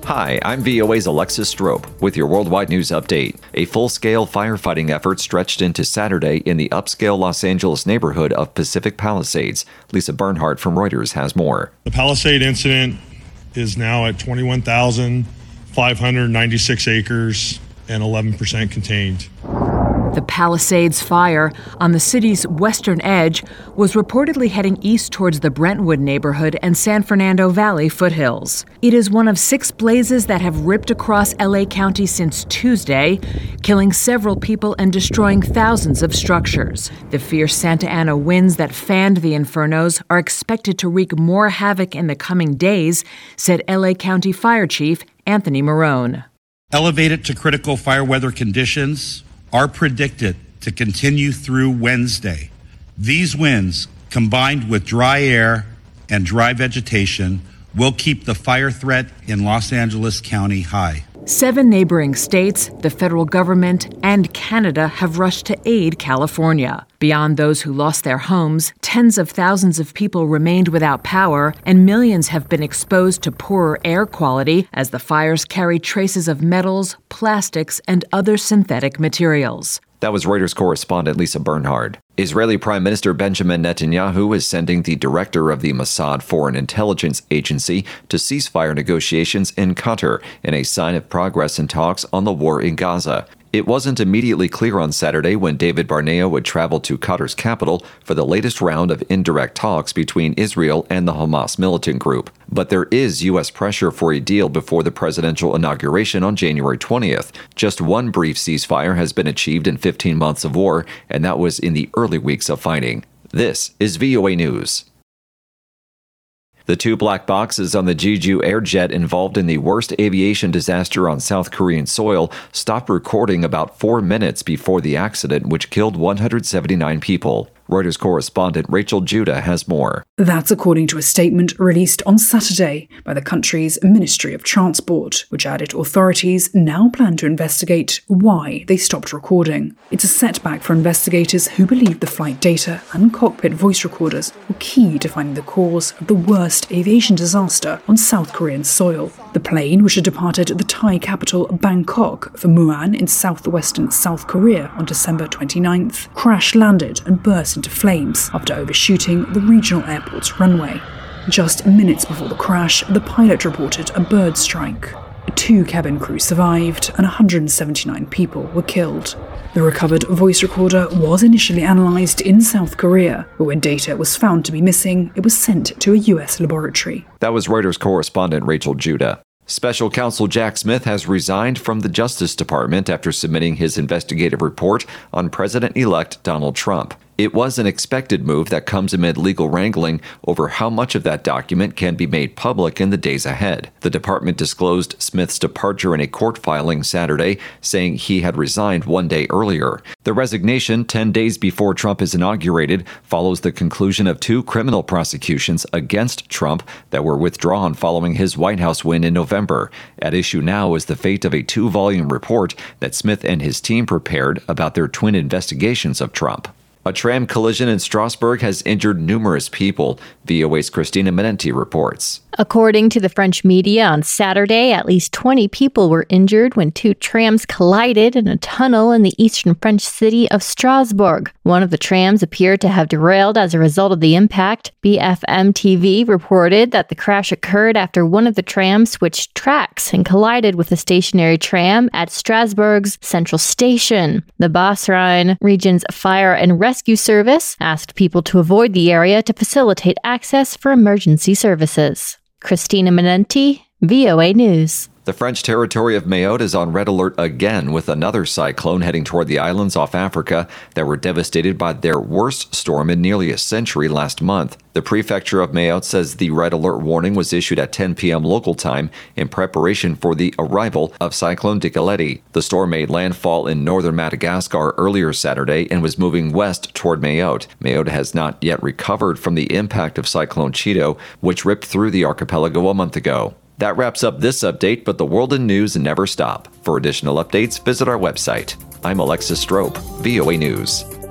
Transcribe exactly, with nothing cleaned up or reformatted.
Hi, I'm V O A's Alexis Strope with your worldwide news update. A full-scale firefighting effort stretched into Saturday in the upscale Los Angeles neighborhood of Pacific Palisades. Lisa Bernhardt from Reuters has more. The Palisade incident is now at twenty-one thousand five hundred ninety-six acres and eleven percent contained. The Palisades fire on the city's western edge was reportedly heading east towards the Brentwood neighborhood and San Fernando Valley foothills. It is one of six blazes that have ripped across L A County since Tuesday, killing several people and destroying thousands of structures. The fierce Santa Ana winds that fanned the infernos are expected to wreak more havoc in the coming days, said L A County Fire Chief Anthony Marone. Elevated to critical fire weather conditions are predicted to continue through Wednesday. These winds, combined with dry air and dry vegetation, will keep the fire threat in Los Angeles County high. Seven neighboring states, the federal government, and Canada have rushed to aid California. Beyond those who lost their homes, tens of thousands of people remained without power, and millions have been exposed to poorer air quality as the fires carry traces of metals, plastics, and other synthetic materials. That was Reuters correspondent Lisa Bernhardt. Israeli Prime Minister Benjamin Netanyahu is sending the director of the Mossad Foreign Intelligence Agency to ceasefire negotiations in Qatar in a sign of progress in talks on the war in Gaza. It wasn't immediately clear on Saturday when David Barnea would travel to Qatar's capital for the latest round of indirect talks between Israel and the Hamas militant group. But there is U S pressure for a deal before the presidential inauguration on January twentieth. Just one brief ceasefire has been achieved in fifteen months of war, and that was in the early weeks of fighting. This is V O A News. The two black boxes on the Jeju Airjet involved in the worst aviation disaster on South Korean soil stopped recording about four minutes before the accident, which killed one hundred seventy-nine people. Reuters correspondent Rachel Judah has more. That's according to a statement released on Saturday by the country's Ministry of Transport, which added authorities now plan to investigate why they stopped recording. It's a setback for investigators who believe the flight data and cockpit voice recorders were key to finding the cause of the worst aviation disaster on South Korean soil. The plane, which had departed the Thai capital Bangkok for Muan in southwestern South Korea on December twenty-ninth, crash-landed and burst into flames after overshooting the regional airport's runway. Just minutes before the crash, the pilot reported a bird strike. Two cabin crew survived and one hundred seventy-nine people were killed. The recovered voice recorder was initially analysed in South Korea, but when data was found to be missing, it was sent to a U S laboratory. That was Reuters correspondent Rachel Judah. Special Counsel Jack Smith has resigned from the Justice Department after submitting his investigative report on President-elect Donald Trump. It was an expected move that comes amid legal wrangling over how much of that document can be made public in the days ahead. The department disclosed Smith's departure in a court filing Saturday, saying he had resigned one day earlier. The resignation, ten days before Trump is inaugurated, follows the conclusion of two criminal prosecutions against Trump that were withdrawn following his White House win in November. At issue now is the fate of a two-volume report that Smith and his team prepared about their twin investigations of Trump. A tram collision in Strasbourg has injured numerous people, V O A's Christina Menenti reports. According to the French media, on Saturday, at least twenty people were injured when two trams collided in a tunnel in the eastern French city of Strasbourg. One of the trams appeared to have derailed as a result of the impact. B F M T V reported that the crash occurred after one of the trams switched tracks and collided with a stationary tram at Strasbourg's central station. The Basse-Rhine region's fire and rescue service asked people to avoid the area to facilitate access for emergency services. Christina Menenti, V O A News. The French territory of Mayotte is on red alert again, with another cyclone heading toward the islands off Africa that were devastated by their worst storm in nearly a century last month. The prefecture of Mayotte says the red alert warning was issued at ten p.m. local time in preparation for the arrival of Cyclone Dikeledi. The storm made landfall in northern Madagascar earlier Saturday and was moving west toward Mayotte. Mayotte has not yet recovered from the impact of Cyclone Chido, which ripped through the archipelago a month ago. That wraps up this update, but the world in news never stop. For additional updates, visit our website. I'm Alexis Strope, V O A News.